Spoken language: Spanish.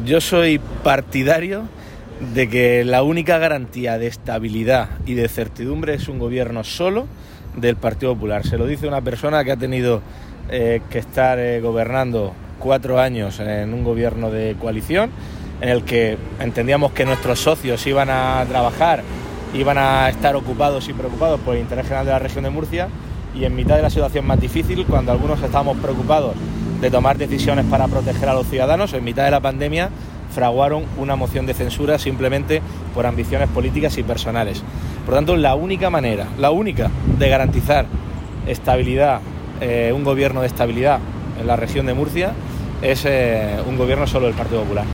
Yo soy partidario de que la única garantía de estabilidad y de certidumbre es un gobierno solo del Partido Popular. Se lo dice una persona que ha tenido que estar gobernando 4 años en un gobierno de coalición, en el que entendíamos que nuestros socios iban a trabajar, iban a estar ocupados y preocupados por el interés general de la región de Murcia, y en mitad de la situación más difícil, cuando algunos estábamos preocupados de tomar decisiones para proteger a los ciudadanos, en mitad de la pandemia fraguaron una moción de censura simplemente por ambiciones políticas y personales. Por tanto, la única de garantizar estabilidad, un gobierno de estabilidad en la región de Murcia, es un gobierno solo del Partido Popular.